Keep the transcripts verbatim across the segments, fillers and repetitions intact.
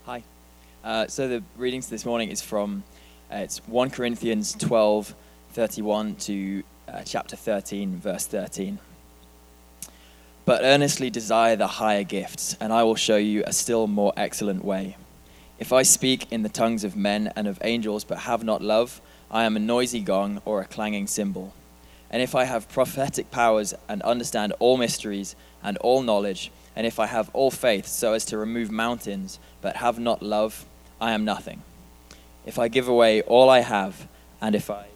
Hi. Uh, so the readings this morning is from, uh, it's First Corinthians twelve, thirty-one to uh, chapter thirteen, verse thirteen. But earnestly desire the higher gifts, and I will show you a still more excellent way. If I speak in the tongues of men and of angels, but have not love, I am a noisy gong or a clanging cymbal. And if I have prophetic powers and understand all mysteries and all knowledge, and if I have all faith so as to remove mountains, but have not love, I am nothing. If I give away all I have, and if I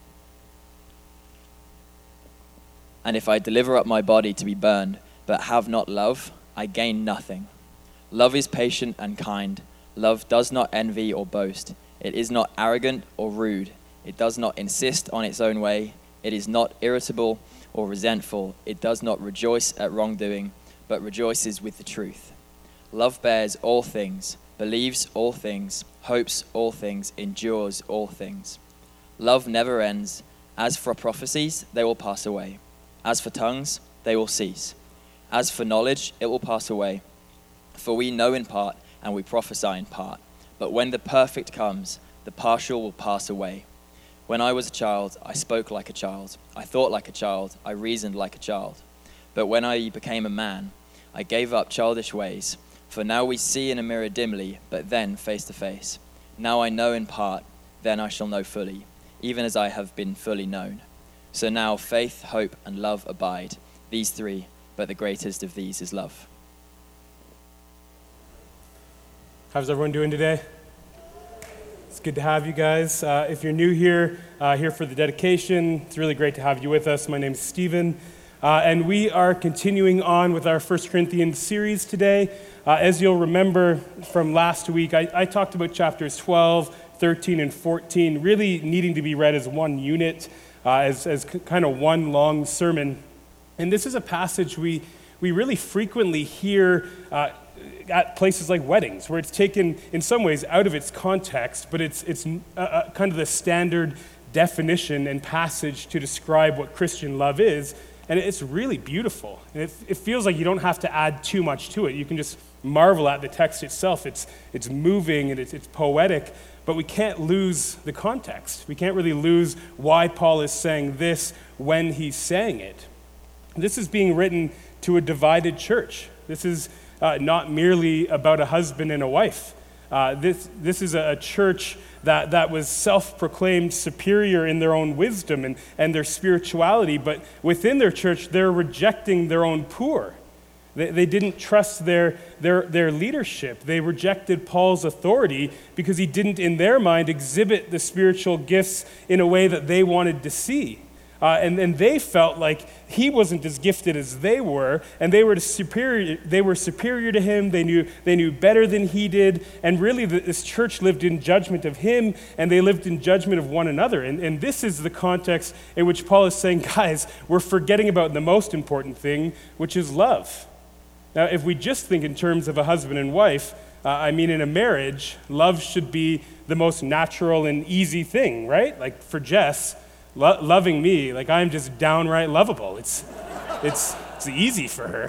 and if I deliver up my body to be burned, but have not love, I gain nothing. Love is patient and kind. Love does not envy or boast. It is not arrogant or rude. It does not insist on its own way. It is not irritable or resentful. It does not rejoice at wrongdoing, but rejoices with the truth. Love bears all things, believes all things, hopes all things, endures all things. Love never ends. As for prophecies, they will pass away. As for tongues, they will cease. As for knowledge, it will pass away. For we know in part, and we prophesy in part. But when the perfect comes, the partial will pass away. When I was a child, I spoke like a child. I thought like a child. I reasoned like a child. But when I became a man, I gave up childish ways. For now we see in a mirror dimly, but then face to face. Now I know in part, then I shall know fully, even as I have been fully known. So now faith, hope, and love abide, these three, but the greatest of these is love. How's everyone doing today? It's good to have you guys. Uh, if you're new here, uh, here for the dedication, it's really great to have you with us. My name is Stephen, uh, and we are continuing on with our First Corinthians series today. Uh, as you'll remember from last week, I, I talked about chapters twelve, thirteen, and fourteen really needing to be read as one unit, uh, as, as c- kind of one long sermon. And this is a passage we, we really frequently hear uh, at places like weddings, where it's taken in some ways out of its context, but it's it's uh, uh, kind of the standard definition and passage to describe what Christian love is, and it's really beautiful. And it, it feels like you don't have to add too much to it. You can just marvel at the text itself. It's it's moving and it's it's poetic, but we can't lose the context. We can't really lose why Paul is saying this when he's saying it. This is being written to a divided church. This is Uh, not merely about a husband and a wife. Uh, this this is a, a church that, that was self-proclaimed superior in their own wisdom and, and their spirituality, but within their church, they're rejecting their own poor. They, they didn't trust their, their, their leadership. They rejected Paul's authority because he didn't, in their mind, exhibit the spiritual gifts in a way that they wanted to see. Uh, and, and they felt like he wasn't as gifted as they were, and they were superior. They were superior to him. They knew they knew better than he did, and really, the, this church lived in judgment of him, and they lived in judgment of one another. And, and this is the context in which Paul is saying, guys, we're forgetting about the most important thing, which is love. Now, if we just think in terms of a husband and wife, uh, I mean, in a marriage, love should be the most natural and easy thing, right? Like for Jess. Lo- loving me, like I'm just downright lovable. It's, it's, it's easy for her.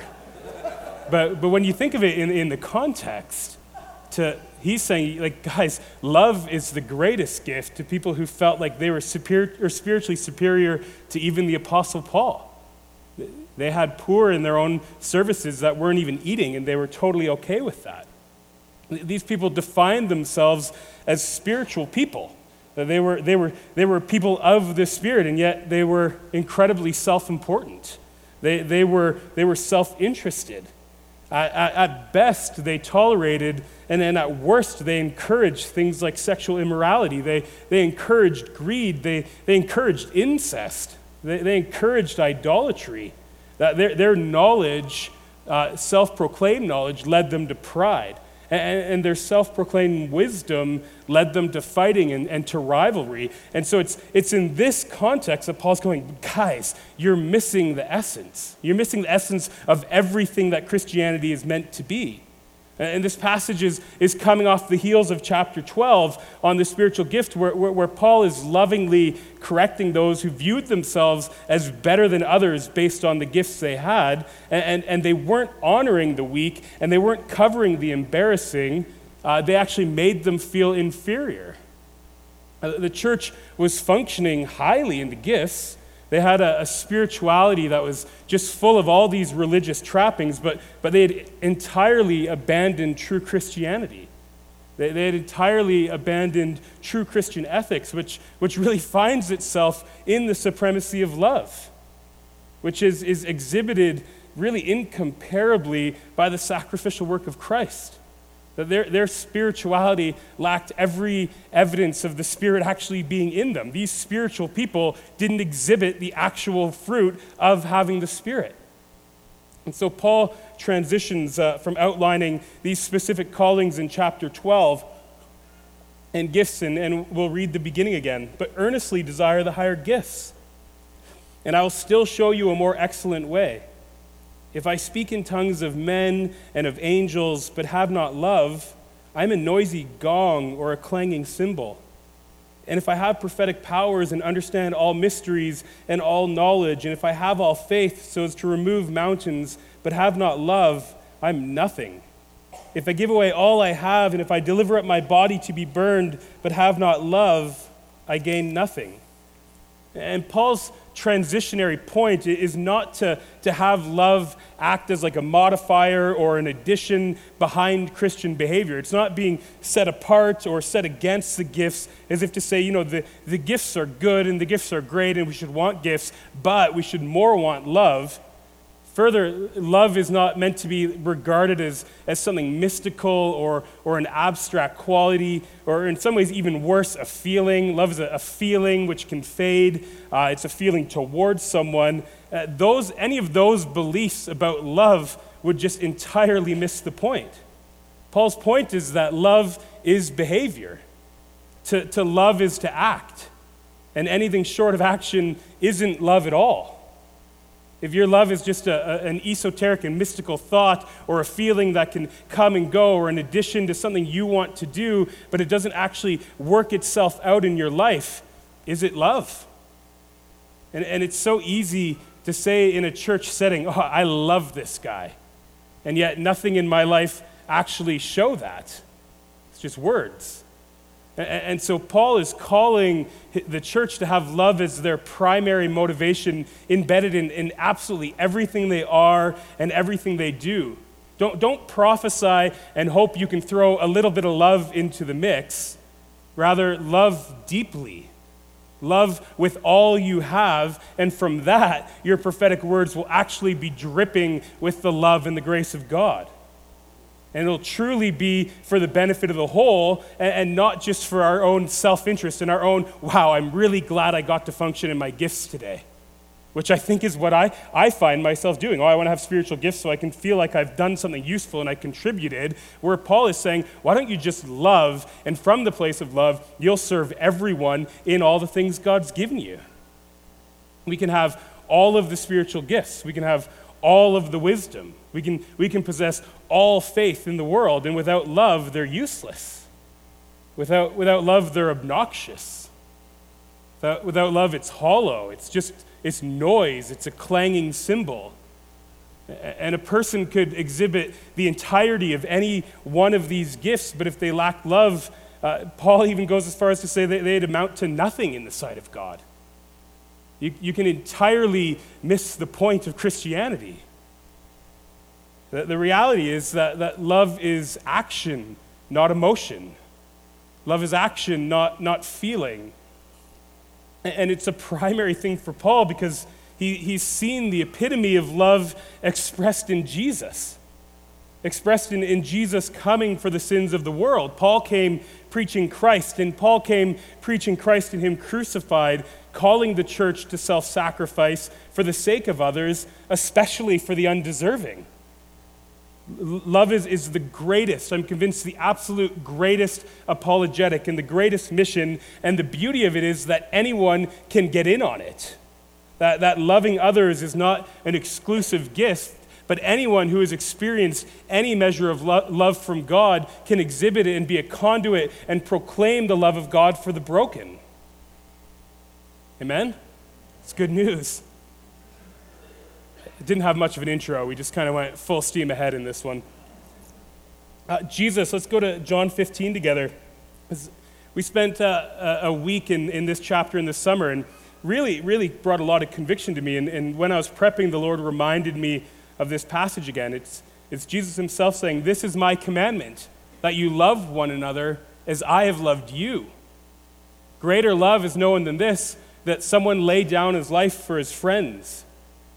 But but when you think of it in, in the context, to he's saying, like, guys, love is the greatest gift to people who felt like they were superior or spiritually superior to even the Apostle Paul. They had poor in their own services that weren't even eating, and they were totally okay with that. These people defined themselves as spiritual people. They were, they were, they were people of the Spirit, and yet they were incredibly self-important. They, they were, they were self-interested. At, at, at best, they tolerated, and then at worst, they encouraged things like sexual immorality. They, they encouraged greed. They, they encouraged incest. They, they encouraged idolatry. That their, their knowledge, uh, self-proclaimed knowledge, led them to pride. And, and their self-proclaimed wisdom led them to fighting and, and to rivalry. And so it's it's in this context that Paul's going, guys, you're missing the essence. You're missing the essence of everything that Christianity is meant to be. And this passage is, is coming off the heels of chapter twelve on the spiritual gift, where, where, where Paul is lovingly correcting those who viewed themselves as better than others based on the gifts they had, and, and, and they weren't honoring the weak, and they weren't covering the embarrassing, uh, they actually made them feel inferior. Uh, the church was functioning highly in the gifts. They had a, a spirituality that was just full of all these religious trappings, but, but they had entirely abandoned true Christianity. They, they had entirely abandoned true Christian ethics, which, which really finds itself in the supremacy of love, which is, is exhibited really incomparably by the sacrificial work of Christ. That their, their spirituality lacked every evidence of the Spirit actually being in them. These spiritual people didn't exhibit the actual fruit of having the Spirit. And so Paul transitions uh, from outlining these specific callings in chapter twelve and gifts, and, and we'll read the beginning again. But earnestly desire the higher gifts, and I will still show you a more excellent way. If I speak in tongues of men and of angels, but have not love, I am a noisy gong or a clanging cymbal. And if I have prophetic powers and understand all mysteries and all knowledge, and if I have all faith so as to remove mountains, but have not love, I'm nothing. If I give away all I have, and if I deliver up my body to be burned, but have not love, I gain nothing. And Paul's transitionary point is not to, to have love act as like a modifier or an addition behind Christian behavior. It's not being set apart or set against the gifts as if to say, you know, the, the gifts are good and the gifts are great and we should want gifts, but we should more want love. Further, love is not meant to be regarded as, as something mystical or, or an abstract quality, or in some ways even worse, a feeling. Love is a, a feeling which can fade. Uh, it's a feeling towards someone. Uh, those, any of those beliefs about love would just entirely miss the point. Paul's point is that love is behavior. To, to love is to act. And anything short of action isn't love at all. If your love is just a, a, an esoteric and mystical thought or a feeling that can come and go or an addition to something you want to do, but it doesn't actually work itself out in your life, is it love? And, and it's so easy to say in a church setting, oh, I love this guy. And yet nothing in my life actually show that. It's just words. And so Paul is calling the church to have love as their primary motivation embedded in, in absolutely everything they are and everything they do. Don't, don't prophesy and hope you can throw a little bit of love into the mix. Rather, love deeply. Love with all you have, and from that, your prophetic words will actually be dripping with the love and the grace of God. And it'll truly be for the benefit of the whole and, and not just for our own self-interest and our own, wow, I'm really glad I got to function in my gifts today, which I think is what I, I find myself doing. Oh, I want to have spiritual gifts so I can feel like I've done something useful and I contributed, where Paul is saying, why don't you just love, and from the place of love, you'll serve everyone in all the things God's given you. We can have all of the spiritual gifts. We can have all of the wisdom. We can, we can possess all faith in the world, and without love, they're useless. Without, without love, they're obnoxious. Without, without love, it's hollow. It's just, it's noise. It's a clanging cymbal. And a person could exhibit the entirety of any one of these gifts, but if they lack love, uh, Paul even goes as far as to say that they'd amount to nothing in the sight of God. You, you can entirely miss the point of Christianity. The, the reality is that, that love is action, not emotion. Love is action, not, not feeling. And it's a primary thing for Paul because he, he's seen the epitome of love expressed in Jesus, expressed in, in Jesus coming for the sins of the world. Paul came preaching Christ, and Paul came preaching Christ and him crucified, calling the church to self-sacrifice for the sake of others, especially for the undeserving. Love is, is the greatest, I'm convinced, the absolute greatest apologetic and the greatest mission, and the beauty of it is that anyone can get in on it. That, that loving others is not an exclusive gift, but anyone who has experienced any measure of lo- love from God can exhibit it and be a conduit and proclaim the love of God for the broken. Amen? It's good news. It didn't have much of an intro. We just kind of went full steam ahead in this one. Uh, Jesus, let's go to John fifteen together. We spent uh, a week in, in this chapter in the summer, and really, really brought a lot of conviction to me. And, and when I was prepping, the Lord reminded me of this passage again. It's, it's Jesus himself saying, "This is my commandment, that you love one another as I have loved you. Greater love is no one than this, that someone lay down his life for his friends."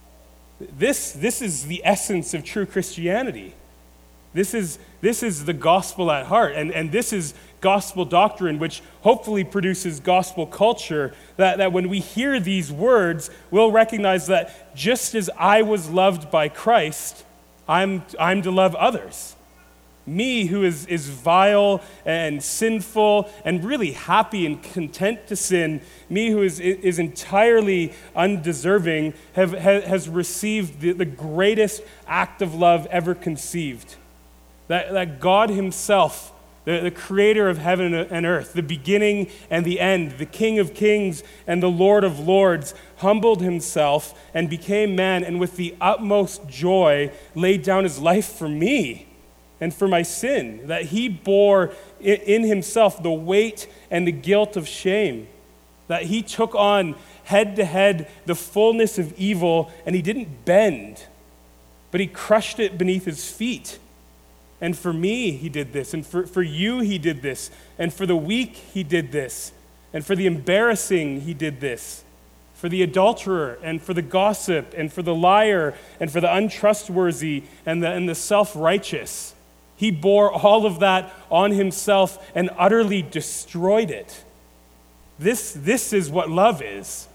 This, this is the essence of true Christianity. This is, this is the gospel at heart, and, and this is gospel doctrine, which hopefully produces gospel culture, that, that when we hear these words, we'll recognize that just as I was loved by Christ, I'm, I'm to love others. Me, who is, is vile and sinful and really happy and content to sin, me who is, is entirely undeserving, have, has received the, the greatest act of love ever conceived. That, that God himself, the, the creator of heaven and earth, the beginning and the end, the King of kings and the Lord of lords, humbled himself and became man, and with the utmost joy laid down his life for me and for my sin, that he bore in himself the weight and the guilt of shame, that he took on head to head the fullness of evil, and he didn't bend, but he crushed it beneath his feet. And for me, he did this, and for, for you, he did this, and for the weak, he did this, and for the embarrassing, he did this, for the adulterer, and for the gossip, and for the liar, and for the untrustworthy, and the, and the self-righteous. He bore all of that on himself and utterly destroyed it. This, this is what love is.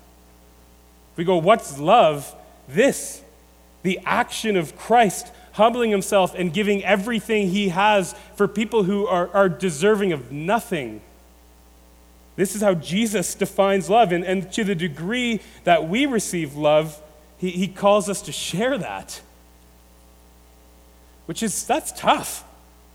We go, what's love? This, the action of Christ humbling himself and giving everything he has for people who are, are deserving of nothing. This is how Jesus defines love. And, and to the degree that we receive love, he, he calls us to share that. Which is, that's tough.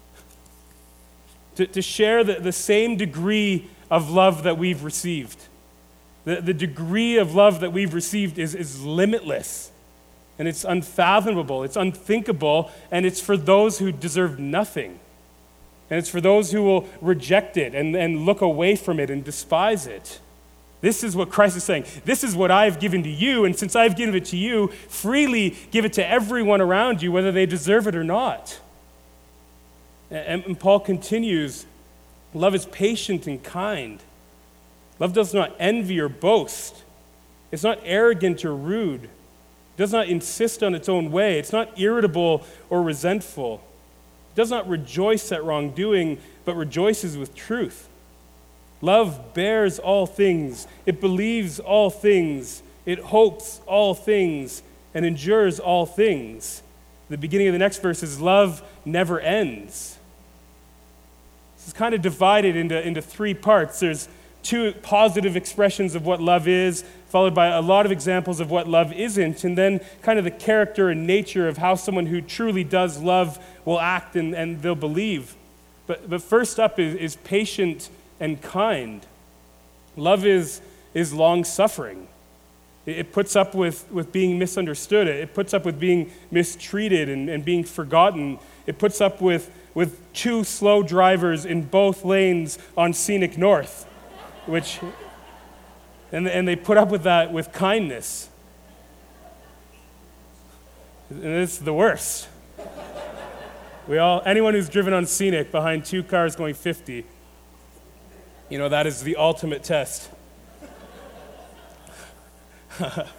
To, to share the, the same degree of love that we've received. The, the degree of love that we've received is, is limitless. And it's unfathomable, it's unthinkable, and it's for those who deserve nothing. And it's for those who will reject it and, and look away from it and despise it. This is what Christ is saying. This is what I've given to you, and since I've given it to you, freely give it to everyone around you, whether they deserve it or not. And, and Paul continues, love is patient and kind. Love does not envy or boast. It's not arrogant or rude. It does not insist on its own way. It's not irritable or resentful. It does not rejoice at wrongdoing, but rejoices with truth. Love bears all things. It believes all things. It hopes all things and endures all things. The beginning of the next verse is love never ends. This is kind of divided into, into three parts. There's two positive expressions of what love is, followed by a lot of examples of what love isn't, and then kind of the character and nature of how someone who truly does love will act and, and they'll believe. But, but first up is, is patient and kind. Love is, is long-suffering. It, it puts up with, with being misunderstood. It puts up with being mistreated and, and being forgotten. It puts up with, with two slow drivers in both lanes on Scenic North, which... And, and they put up with that with kindness. And it's the worst. We all, anyone who's driven on Scenic behind two cars going fifty, you know, that is the ultimate test. but,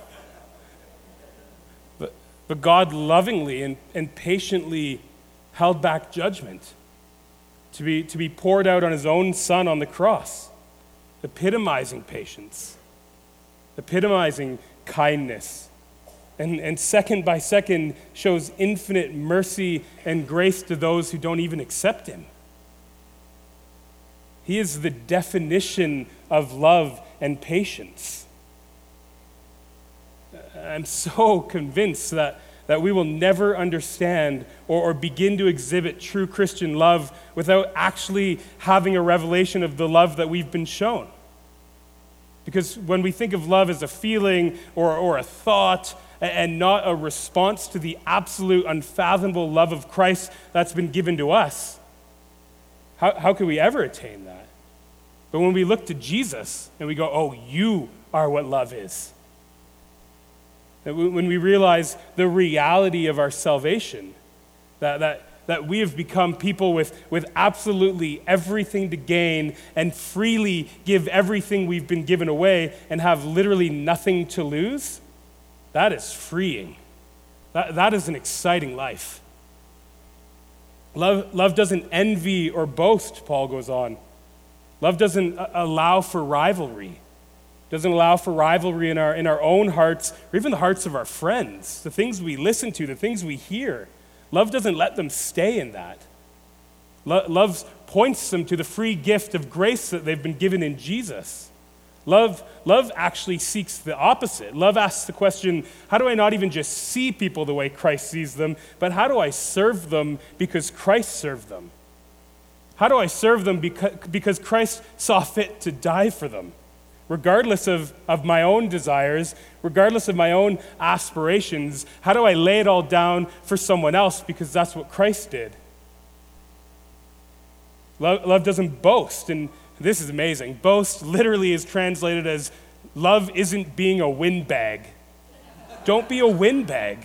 but God lovingly and, and patiently held back judgment to be, to be poured out on his own son on the cross, epitomizing patience. Epitomizing kindness, and, and second by second shows infinite mercy and grace to those who don't even accept him. He is the definition of love and patience. I'm so convinced that, that we will never understand or, or begin to exhibit true Christian love without actually having a revelation of the love that we've been shown. Because when we think of love as a feeling or, or a thought and not a response to the absolute unfathomable love of Christ that's been given to us, How, how could we ever attain that? But when we look to Jesus and we go, oh, you are what love is. That when we realize the reality of our salvation, that, that, that we have become people with, with absolutely everything to gain and freely give everything we've been given away and have literally nothing to lose, that is freeing. That, that is an exciting life. Love, love doesn't envy or boast, Paul goes on. Love doesn't allow for rivalry. Doesn't allow for rivalry in our, in our own hearts, or even the hearts of our friends, the things we listen to, the things we hear. Love doesn't let them stay in that. Lo- love points them to the free gift of grace that they've been given in Jesus. Love, love actually seeks the opposite. Love asks the question, how do I not even just see people the way Christ sees them, but how do I serve them because Christ served them? How do I serve them because, because Christ saw fit to die for them? Regardless of, of my own desires, regardless of my own aspirations, how do I lay it all down for someone else because that's what Christ did? Love, love doesn't boast, and this is amazing. Boast literally is translated as love isn't being a windbag. Don't be a windbag.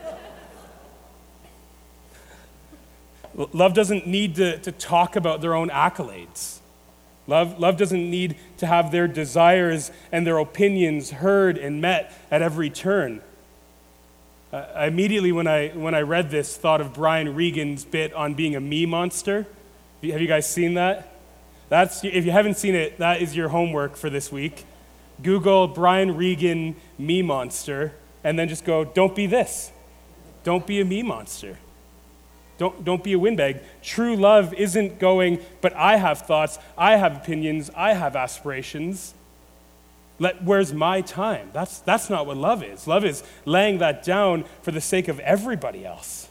Love doesn't need to, to talk about their own accolades. Love, love doesn't need to have their desires and their opinions heard and met at every turn. Uh, I immediately, when I, when I read this, thought of Brian Regan's bit on being a me monster. Have you guys seen that? That's, if you haven't seen it, that is your homework for this week. Google Brian Regan me monster, and then just go, don't be this. Don't be a me monster. Don't, don't be a windbag. True love isn't going, but I have thoughts, I have opinions, I have aspirations. Let, where's my time? That's, that's not what love is. Love is laying that down for the sake of everybody else.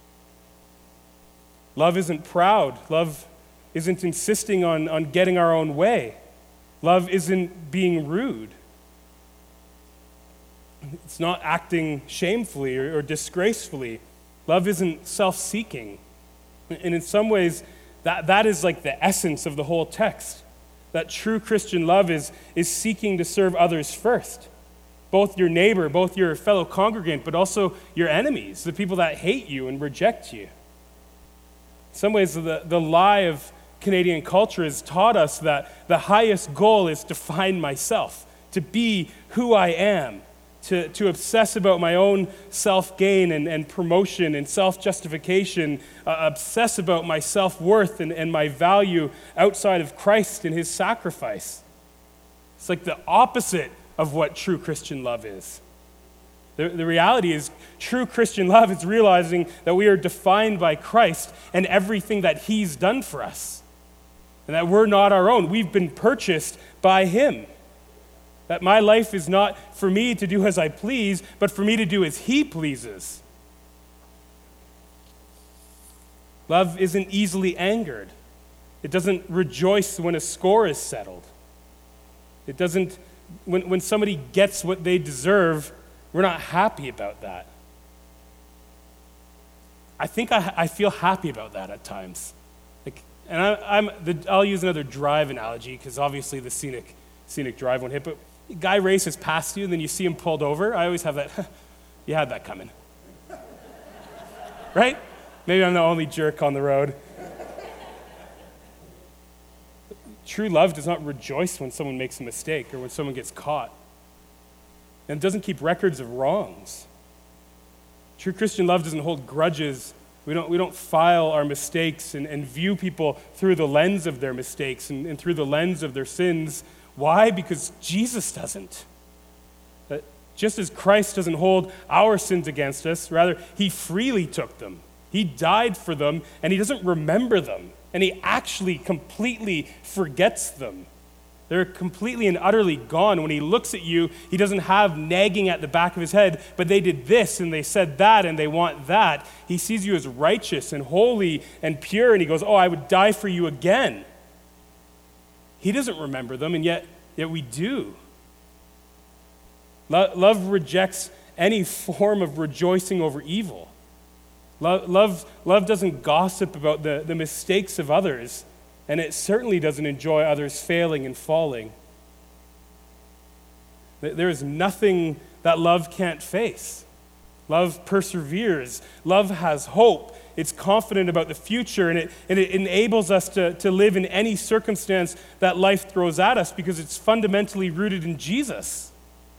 Love isn't proud. Love isn't insisting on, on getting our own way. Love isn't being rude. It's not acting shamefully or, or disgracefully. Love isn't self-seeking. And in some ways, that, that is like the essence of the whole text. That true Christian love is, is seeking to serve others first. Both your neighbor, both your fellow congregant, but also your enemies, the people that hate you and reject you. In some ways, the, the lie of Canadian culture has taught us that the highest goal is to find myself, to be who I am, to, to obsess about my own self-gain and, and promotion and self-justification, uh, obsess about my self-worth and, and my value outside of Christ and his sacrifice. It's like the opposite of what true Christian love is. The, the reality is, true Christian love is realizing that we are defined by Christ and everything that he's done for us. And that we're not our own. We've been purchased by him. That my life is not for me to do as I please, but for me to do as he pleases. Love isn't easily angered. It doesn't rejoice when a score is settled. It doesn't, when, when somebody gets what they deserve, we're not happy about that. I think I, I feel happy about that at times. Like, and I, I'm, the, I'll use another drive analogy, because obviously the scenic, scenic drive won't hit, but a guy races past you, and then you see him pulled over. I always have that, you had that coming. Right? Maybe I'm the only jerk on the road. True love does not rejoice when someone makes a mistake or when someone gets caught. And it doesn't keep records of wrongs. True Christian love doesn't hold grudges. We don't, we don't file our mistakes and, and view people through the lens of their mistakes and, and through the lens of their sins. Why? Because Jesus doesn't. That just as Christ doesn't hold our sins against us, rather, he freely took them. He died for them, and he doesn't remember them. And he actually completely forgets them. They're completely and utterly gone. When he looks at you, he doesn't have nagging at the back of his head, but they did this and they said that and they want that. He sees you as righteous and holy and pure, and he goes, oh, I would die for you again. He doesn't remember them, and yet, yet we do. Lo- love rejects any form of rejoicing over evil. Love, love, love doesn't gossip about the, the mistakes of others, and it certainly doesn't enjoy others failing and falling. There is nothing that love can't face. Love perseveres. Love has hope. It's confident about the future, and it, and it enables us to, to live in any circumstance that life throws at us because it's fundamentally rooted in Jesus.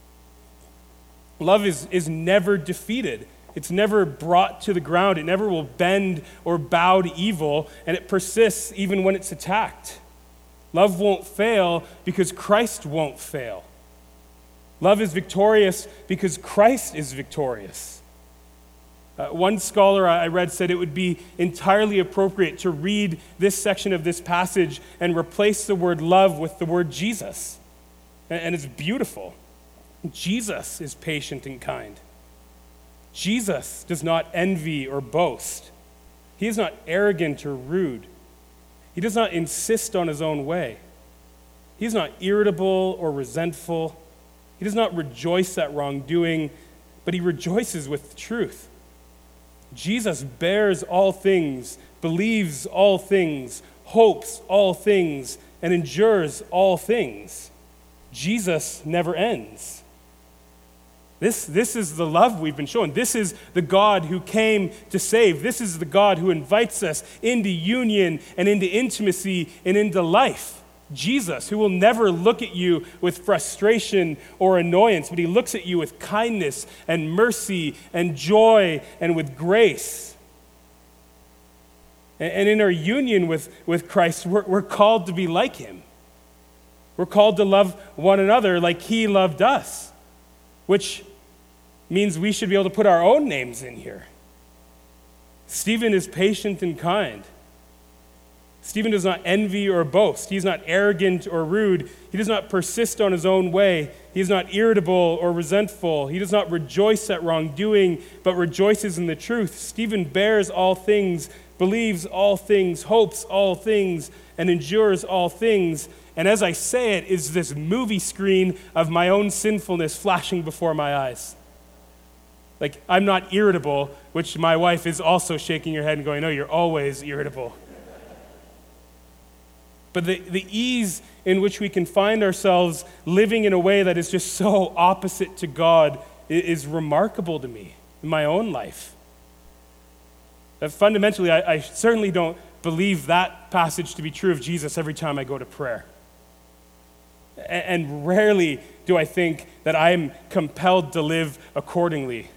Love is, is never defeated. It's never brought to the ground. It never will bend or bow to evil, and it persists even when it's attacked. Love won't fail because Christ won't fail. Love is victorious because Christ is victorious. Uh, one scholar I read said it would be entirely appropriate to read this section of this passage and replace the word love with the word Jesus. And, and it's beautiful. Jesus is patient and kind. Jesus does not envy or boast. He is not arrogant or rude. He does not insist on his own way. He is not irritable or resentful. He does not rejoice at wrongdoing, but he rejoices with the truth. Jesus bears all things, believes all things, hopes all things, and endures all things. Jesus never ends. This, this is the love we've been shown. This is the God who came to save. This is the God who invites us into union and into intimacy and into life. Jesus, who will never look at you with frustration or annoyance, but he looks at you with kindness and mercy and joy and with grace. And in our union with, with Christ, we're, we're called to be like him. We're called to love one another like he loved us, which means we should be able to put our own names in here. Stephen is patient and kind. Stephen does not envy or boast. He is not arrogant or rude. He does not persist on his own way. He is not irritable or resentful. He does not rejoice at wrongdoing, but rejoices in the truth. Stephen bears all things, believes all things, hopes all things, and endures all things. And as I say it, is this movie screen of my own sinfulness flashing before my eyes. Like, I'm not irritable, which my wife is also shaking her head and going, no, you're always irritable. But the, the ease in which we can find ourselves living in a way that is just so opposite to God is remarkable to me in my own life. That fundamentally, I, I certainly don't believe that passage to be true of Jesus every time I go to prayer. And, and rarely do I think that I am compelled to live accordingly.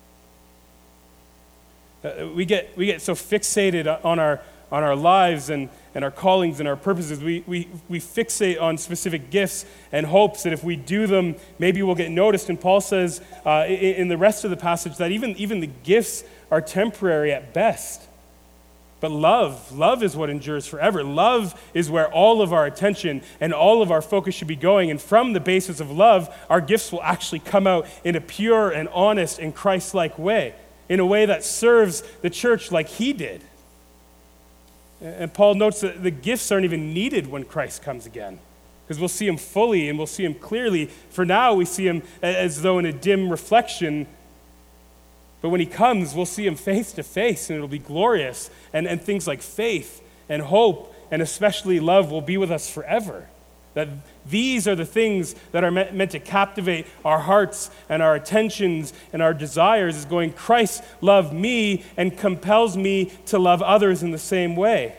Uh, we get we get so fixated on our on our lives and, and our callings and our purposes. We, we, we fixate on specific gifts and hopes that if we do them, maybe we'll get noticed. And Paul says uh, in, in the rest of the passage that even, even the gifts are temporary at best. But love, love is what endures forever. Love is where all of our attention and all of our focus should be going. And from the basis of love, our gifts will actually come out in a pure and honest and Christ-like way, in a way that serves the church like he did. And Paul notes that the gifts aren't even needed when Christ comes again, because we'll see him fully and we'll see him clearly. For now, we see him as though in a dim reflection, but when he comes, we'll see him face to face, and it'll be glorious. And, and things like faith and hope and especially love will be with us forever. That these are the things that are meant, meant to captivate our hearts and our attentions and our desires, is going, Christ loved me and compels me to love others in the same way.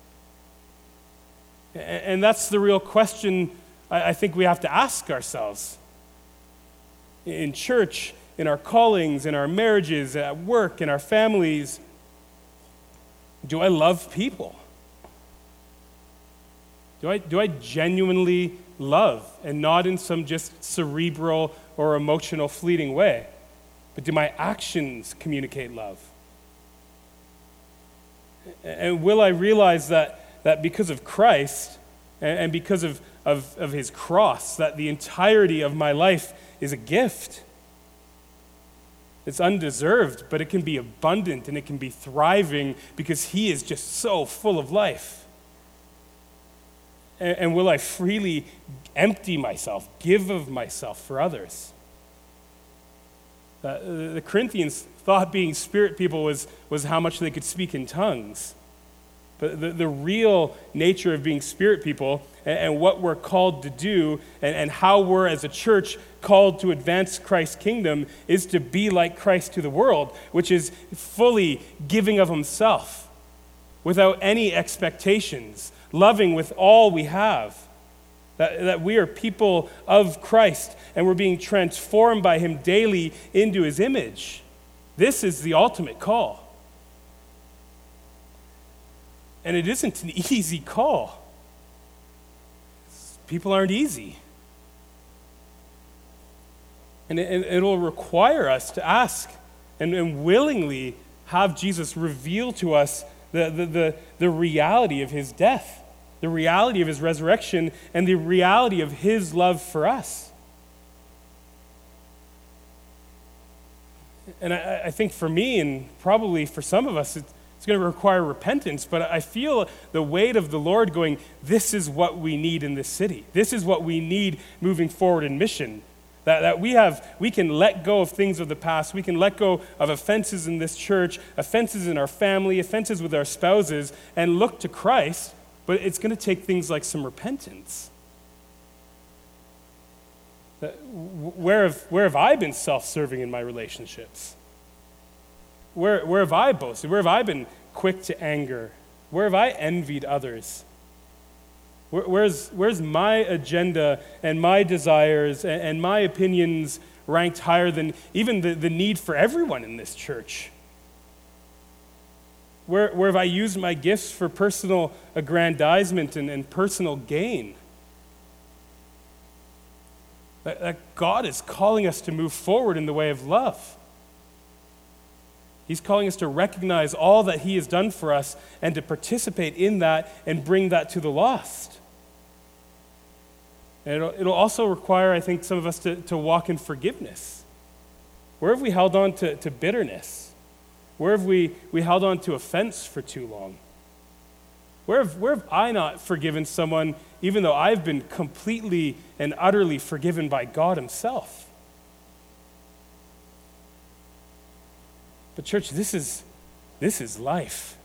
And, and that's the real question I, I think we have to ask ourselves. In church, in our callings, in our marriages, at work, in our families, do I love people? Do I, do I genuinely love, and not in some just cerebral or emotional fleeting way, but do my actions communicate love? And will I realize that, that because of Christ and, and because of, of, of his cross, that the entirety of my life is a gift? It's undeserved, but it can be abundant and it can be thriving because he is just so full of life. And will I freely empty myself, give of myself for others? Uh, the Corinthians thought being spirit people was, was how much they could speak in tongues. But the, the real nature of being Spirit people and, and what we're called to do and, and how we're as a church called to advance Christ's kingdom is to be like Christ to the world, which is fully giving of himself without any expectations, loving with all we have. That, that we are people of Christ and we're being transformed by him daily into his image. This is the ultimate call. And it isn't an easy call. People aren't easy. And it, it'll require us to ask and, and willingly have Jesus reveal to us the, the, the, the reality of his death, the reality of his resurrection, and the reality of his love for us. And I, I think for me, and probably for some of us, it, it's going to require repentance, but I feel the weight of the Lord going, this is what we need in this city. This is what we need moving forward in mission. That, that we have, we can let go of things of the past. We can let go of offenses in this church, offenses in our family, offenses with our spouses, and look to Christ. But it's going to take things like some repentance. That, where have, where have I been self-serving in my relationships? Where, where have I boasted? Where have I been quick to anger? Where have I envied others? Where, where's, where's my agenda and my desires and, and my opinions ranked higher than even the, the need for everyone in this church? Where, where have I used my gifts for personal aggrandizement and, and personal gain? That, that God is calling us to move forward in the way of love. He's calling us to recognize all that he has done for us and to participate in that and bring that to the lost. And it'll, it'll also require, I think, some of us to, to walk in forgiveness. Where have we held on to, to bitterness? Where have we, we held on to offense for too long? Where have, where have I not forgiven someone even though I've been completely and utterly forgiven by God himself? But church, this is this is life.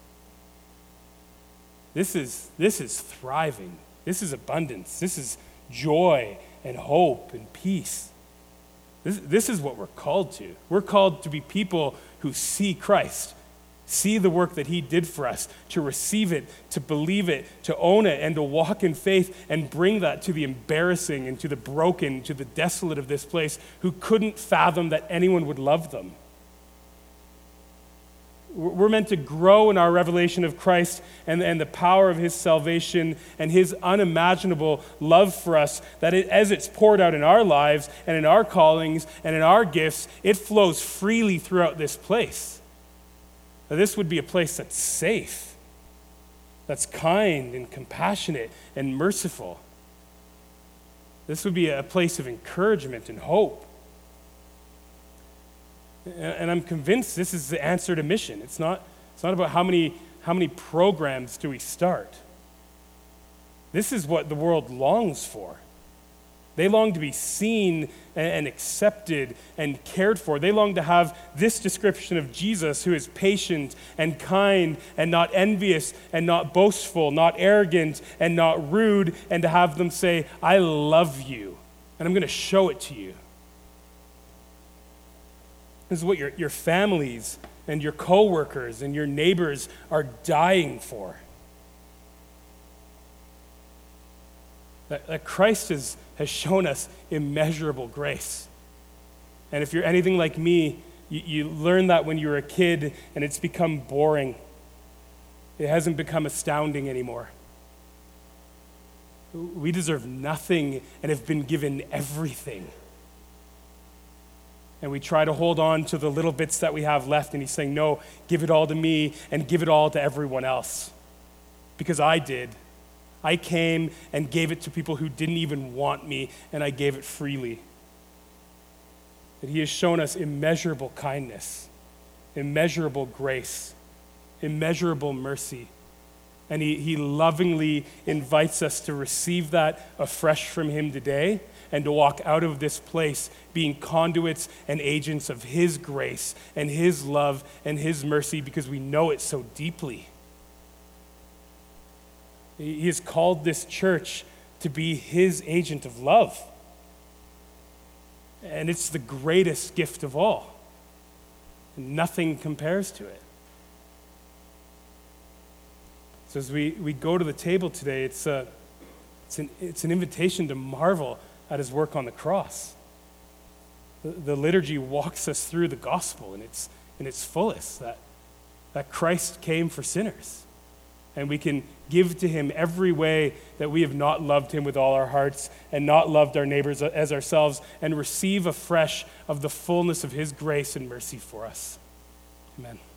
This is this is thriving. This is abundance. This is joy and hope and peace. This, this is what we're called to. We're called to be people who see Christ, see the work that he did for us, to receive it, to believe it, to own it, and to walk in faith and bring that to the embarrassing and to the broken, to the desolate of this place who couldn't fathom that anyone would love them. We're meant to grow in our revelation of Christ and, and the power of his salvation and his unimaginable love for us, that it, as it's poured out in our lives and in our callings and in our gifts, it flows freely throughout this place. Now, this would be a place that's safe, that's kind and compassionate and merciful. This would be a place of encouragement and hope. And I'm convinced this is the answer to mission. It's not, it's not about how many, how many programs do we start. This is what the world longs for. They long to be seen and accepted and cared for. They long to have this description of Jesus, who is patient and kind and not envious and not boastful, not arrogant and not rude, and to have them say, I love you, and I'm going to show it to you. This is what your, your families and your coworkers and your neighbors are dying for. That, that Christ is, has shown us immeasurable grace. And if you're anything like me, you, you learned that when you were a kid and it's become boring. It hasn't become astounding anymore. We deserve nothing and have been given everything. And we try to hold on to the little bits that we have left. And he's saying, no, give it all to me and give it all to everyone else. Because I did. I came and gave it to people who didn't even want me, and I gave it freely. That he has shown us immeasurable kindness, immeasurable grace, immeasurable mercy. And he, he lovingly invites us to receive that afresh from him today and to walk out of this place being conduits and agents of his grace and his love and his mercy because we know it so deeply. He has called this church to be his agent of love. And it's the greatest gift of all. Nothing compares to it. So as we, we go to the table today, it's, a, it's, an, it's an invitation to marvel at his work on the cross. The, the liturgy walks us through the gospel in its, in its fullest, that, that Christ came for sinners. And we can give to him every way that we have not loved him with all our hearts and not loved our neighbors as ourselves, and receive afresh of the fullness of his grace and mercy for us. Amen.